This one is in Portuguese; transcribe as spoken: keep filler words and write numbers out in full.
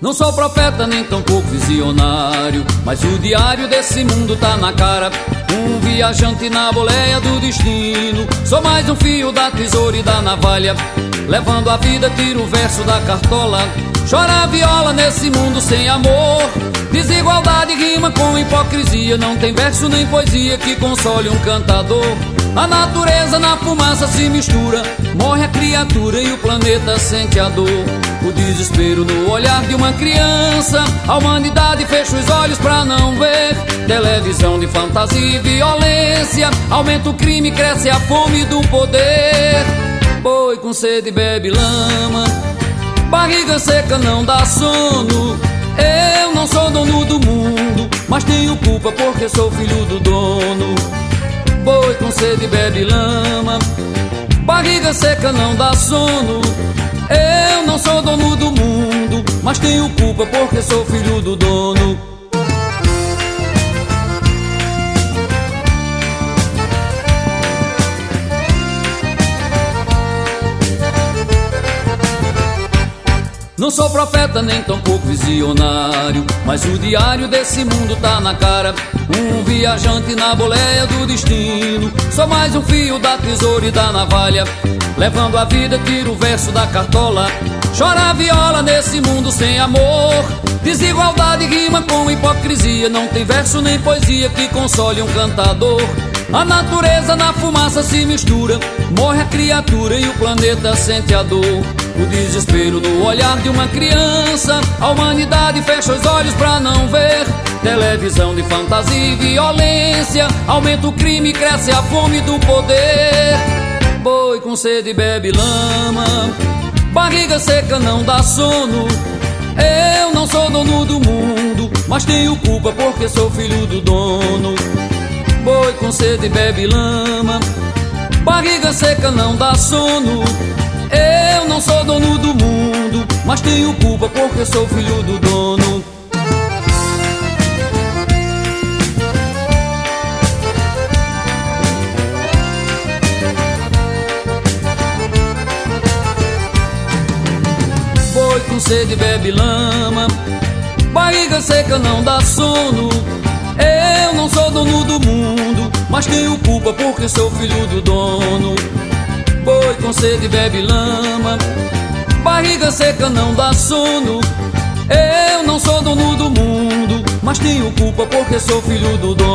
Não sou profeta nem tampouco visionário, mas o diário desse mundo tá na cara. Um viajante na boleia do destino. Sou mais um fio da tesoura e da navalha, levando a vida, tiro o verso da cartola. Chora a viola nesse mundo sem amor. Desigualdade rima com hipocrisia. Não tem verso nem poesia que console um cantador. A natureza na fumaça se mistura, morre a criatura e o planeta sente a dor. O desespero no olhar de uma criança, a humanidade fecha os olhos pra não ver. Televisão de fantasia e violência, aumenta o crime, cresce a fome do poder. Boi com sede bebe lama, barriga seca não dá sono. Eu não sou dono do mundo, mas tenho culpa porque sou filho do dono. Boi com sede bebe lama, barriga seca não dá sono. Eu não sou dono do mundo, mas tenho culpa porque sou filho do dono. Não sou profeta nem tampouco visionário, mas o diário desse mundo tá na cara. Um viajante na boleia do destino. Sou mais um fio da tesoura e da navalha, levando a vida, tiro o verso da cartola. Chora a viola nesse mundo sem amor. Desigualdade rima com hipocrisia. Não tem verso nem poesia que console um cantador. A natureza na fumaça se mistura, morre a criatura e o planeta sente a dor. O desespero no olhar de uma criança, a humanidade fecha os olhos pra não ver. Televisão de fantasia e violência, aumenta o crime, cresce a fome do poder. Boi com sede bebe lama, barriga seca não dá sono. Eu não sou dono do mundo, mas tenho culpa porque sou filho do dono. Boi com sede bebe lama, barriga seca não dá sono. Eu não sou dono do mundo, mas tenho culpa porque sou filho do dono. Boi com sede bebe lama, barriga seca não dá sono. Eu não sou dono do mundo, mas tenho culpa porque sou filho do dono. Boi com sede bebe lama, barriga seca não dá sono. Eu não sou dono do mundo, mas tenho culpa porque sou filho do dono.